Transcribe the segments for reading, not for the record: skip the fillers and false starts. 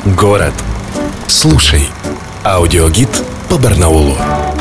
Город. Слушай. Аудиогид по Барнаулу.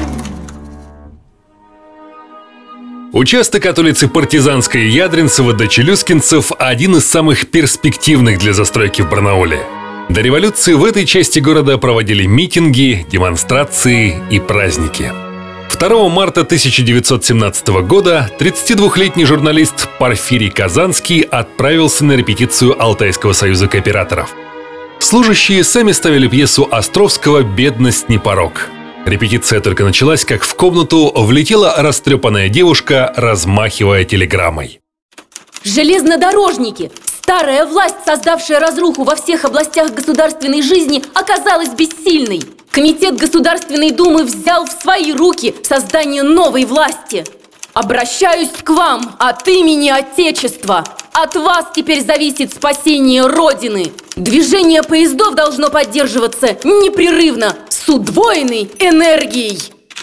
Участок от улицы Партизанской Ядринцева до Челюскинцев – один из самых перспективных для застройки в Барнауле. До революции в этой части города проводили митинги, демонстрации и праздники. 2 марта 1917 года 32-летний журналист Порфирий Казанский отправился на репетицию Алтайского союза кооператоров. Служащие сами ставили пьесу Островского «Бедность не порок». Репетиция только началась, как в комнату влетела растрепанная девушка, размахивая телеграммой. Железнодорожники! Старая власть, создавшая разруху во всех областях государственной жизни, оказалась бессильной. Комитет Государственной Думы взял в свои руки создание новой власти. Обращаюсь к вам от имени Отечества. От вас теперь зависит спасение Родины. Движение поездов должно поддерживаться непрерывно, с удвоенной энергией.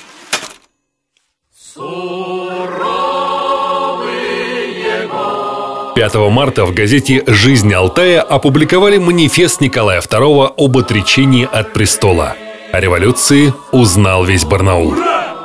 5 марта в газете «Жизнь Алтая» опубликовали манифест Николая II об отречении от престола. О революции узнал весь Барнаул.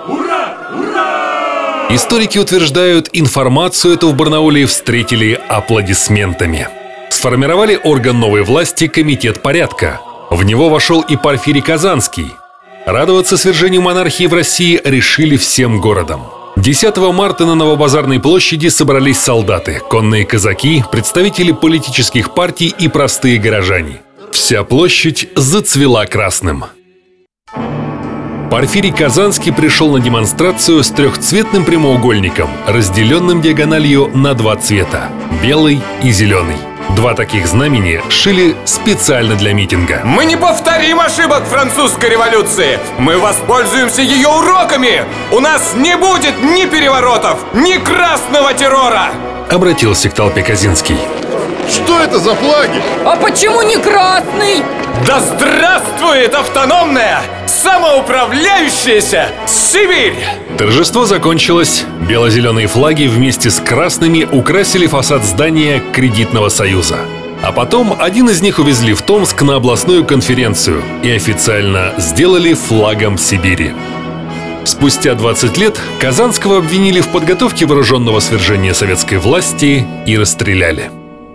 Историки утверждают, информацию эту в Барнауле встретили аплодисментами. Сформировали орган новой власти Комитет порядка. В него вошел и Порфирий Казанский. Радоваться свержению монархии в России решили всем городом. 10 марта на Новобазарной площади собрались солдаты, конные казаки, представители политических партий и простые горожане. Вся площадь зацвела красным. Порфирий Казанский пришел на демонстрацию с трехцветным прямоугольником, разделенным диагональю на два цвета – белый и зеленый. Два таких знамени шили специально для митинга. Мы не повторим ошибок французской революции. Мы воспользуемся ее уроками. У нас не будет ни переворотов, ни красного террора. Обратился к толпе Казинский. Что это за флаги? А почему не красный? Да здравствует автономная, самоуправляющаяся Сибирь! Торжество закончилось. Бело-зеленые флаги вместе с красными украсили фасад здания Кредитного союза. А потом один из них увезли в Томск на областную конференцию и официально сделали флагом Сибири. Спустя 20 лет Казанского обвинили в подготовке вооруженного свержения советской власти и расстреляли.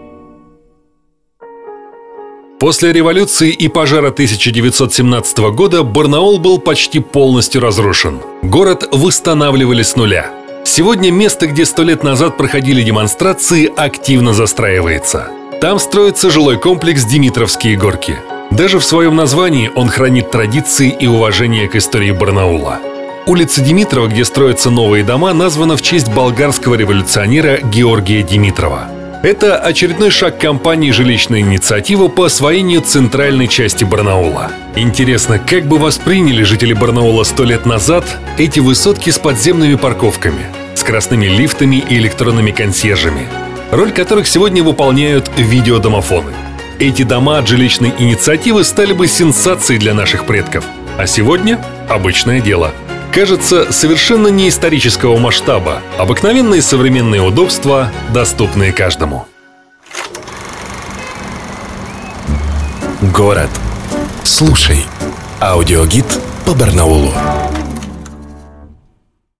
После революции и пожара 1917 года Барнаул был почти полностью разрушен. Город восстанавливали с нуля. Сегодня место, где 100 лет назад проходили демонстрации, активно застраивается. Там строится жилой комплекс «Димитровские горки». Даже в своем названии он хранит традиции и уважение к истории Барнаула. Улица Димитрова, где строятся новые дома, названа в честь болгарского революционера Георгия Димитрова. Это очередной шаг компании «Жилищная инициатива» по освоению центральной части Барнаула. Интересно, как бы восприняли жители Барнаула 100 лет назад эти высотки с подземными парковками, с красными лифтами и электронными консьержами, роль которых сегодня выполняют видеодомофоны. Эти дома от жилищной инициативы стали бы сенсацией для наших предков, а сегодня – обычное дело. Кажется, совершенно не исторического масштаба. Обыкновенные современные удобства, доступные каждому. Город. Слушай. Аудиогид по Барнаулу.